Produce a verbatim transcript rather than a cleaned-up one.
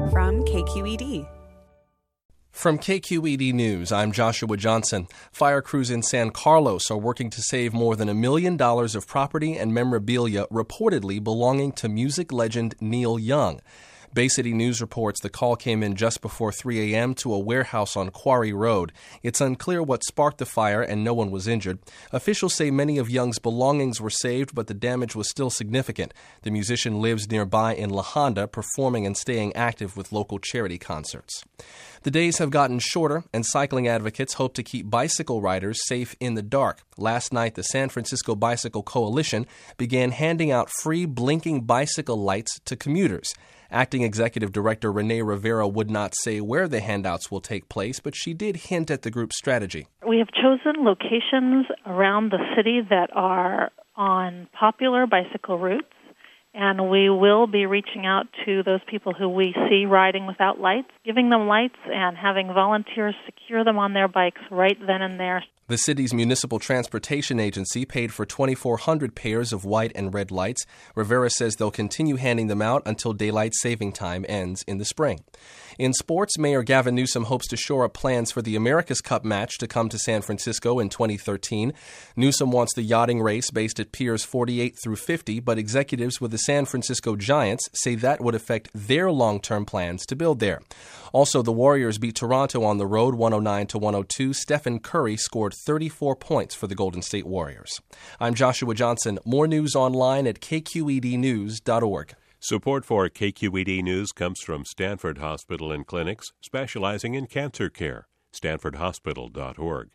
From K Q E D. From K Q E D News, I'm Joshua Johnson. Fire crews in San Carlos are working to save more than a million dollars of property and memorabilia reportedly belonging to music legend Neil Young. Bay City News reports the call came in just before three a.m. to a warehouse on Quarry Road. It's unclear what sparked the fire, and no one was injured. Officials say many of Young's belongings were saved, but the damage was still significant. The musician lives nearby in La Honda, performing and staying active with local charity concerts. The days have gotten shorter, and cycling advocates hope to keep bicycle riders safe in the dark. Last night, the San Francisco Bicycle Coalition began handing out free blinking bicycle lights to commuters. Acting Executive Director Renee Rivera would not say where the handouts will take place, but she did hint at the group's strategy. We have chosen locations around the city that are on popular bicycle routes, and we will be reaching out to those people who we see riding without lights, giving them lights and having volunteers secure them on their bikes right then and there. The city's municipal transportation agency paid for twenty-four hundred pairs of white and red lights. Rivera says they'll continue handing them out until daylight saving time ends in the spring. In sports, Mayor Gavin Newsom hopes to shore up plans for the America's Cup match to come to San Francisco in twenty thirteen. Newsom wants the yachting race based at Piers forty-eight through fifty, but executives with the San Francisco Giants say that would affect their long-term plans to build there. Also, the Warriors beat Toronto on the road one oh nine to one oh two. Stephen Curry scored thirty-four points for the Golden State Warriors. I'm Joshua Johnson. More news online at k q e d news dot org. Support for K Q E D News comes from Stanford Hospital and Clinics, specializing in cancer care. stanford hospital dot org.